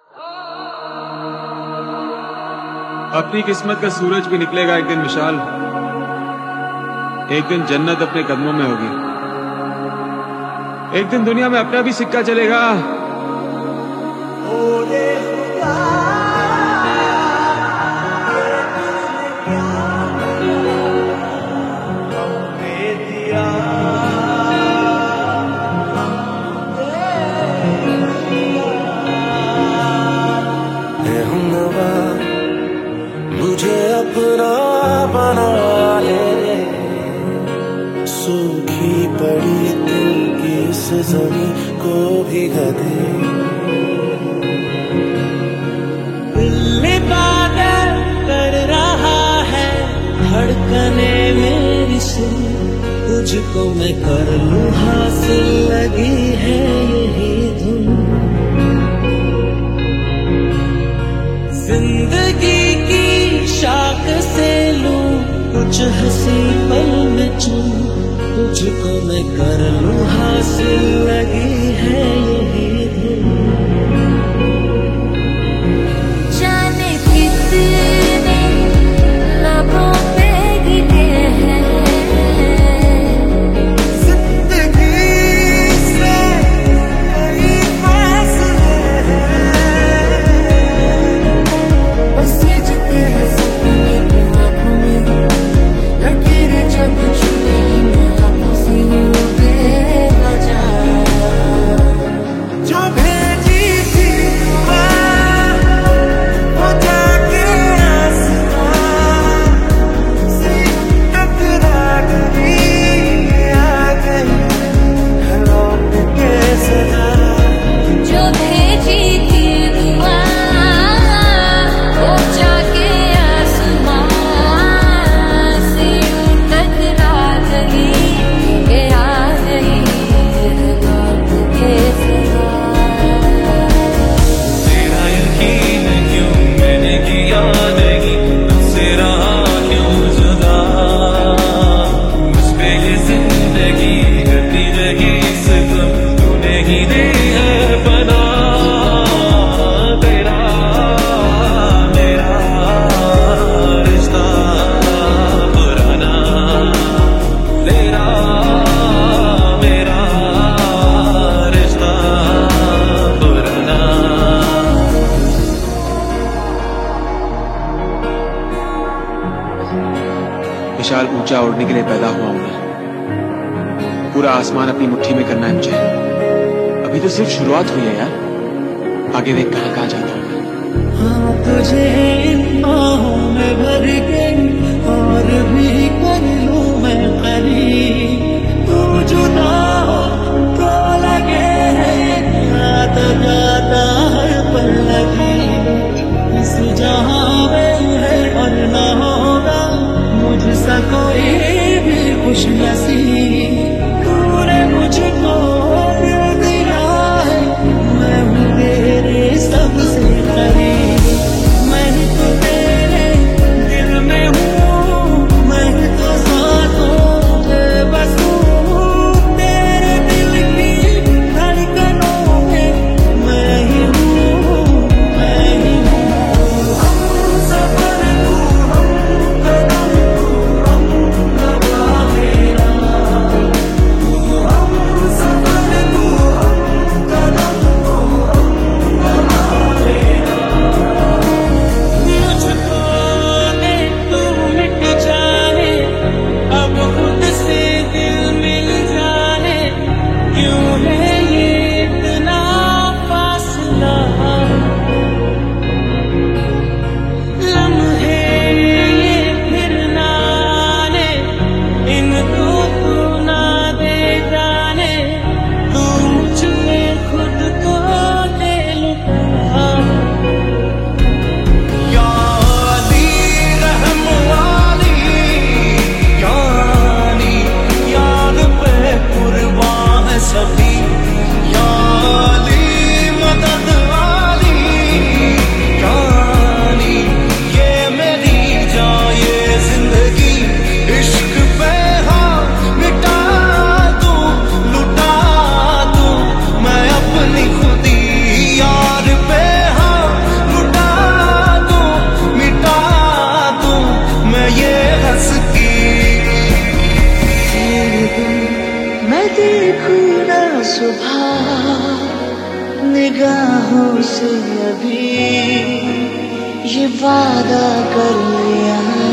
अपनी किस्मत का सूरज भी निकलेगा एक दिन विशाल। एक दिन जन्नत अपने कदमों में होगी। एक दिन दुनिया में अपना भी सिक्का चलेगा। मुझे अपना बना ले, सूखी पड़ी दिल की इस ज़मीं को भिगा दे। दिल पागल कर रहा है धड़कने मेरी सुन, तुझको मैं कर लूं हासिल लगी है यही धुन। जिंदगी की शाख से लूं कुछ हंसी पल में चूं, तुझको मैं कर लूं हासिल लगी है यही धुन। जाने कितने लबों पे गिरे हैं जिंदगी से कई फासले हैं, बस ये जितने हैं सपने की आँखों में, लकीरें जब छुएंगी मैं हाथों से बेवजह। जो भेजी थी वो जाके आसमां से टकरा गई, आ गई लौट के सदा। जो भेजी थी दुआ वो जाके आसमां से यूं टकरा गई, ये आ गई लौट के सदा। तेरा यकीन क्यों मैंने किया नहीं, तुझसे रहा क्यों जुदा, मुझ पे ये जिंदगी करती रही सितम, तूने ही दी है बना। तेरा मेरा रिश्ता पुराना, तेरा मेरा रिश्ता पुराना। विशाल ऊंचा उड़ने के लिए पैदा हुआ हूं मैं। पूरा आसमान अपनी मुट्ठी में करना है मुझे। अभी तो सिर्फ शुरुआत हुई है यार, आगे देख कहां कहां जाता हूं मैं। हाँ तुझे इन बाहों में भर के और भी कर लूं मैं करीब, तुम जुदा हो तो लगे आता जाता हर पल लगी। इस जहां में है और न होगा मुझसा कोई भी खुश नसीब, तूने मुझको दिल दिया है, मैं हूँ तेरे सबसे करीब। मैं तो तेरे दिल में हूँ, मैं तो साथों में बस हूँ, तेरे दिल की धड़कनों में मैं ही हूँ, मैं ही हूँ। हम सफर तू, हम कदम तू, हम नवा मेरा। बाहों से अभी ये वादा कर लिया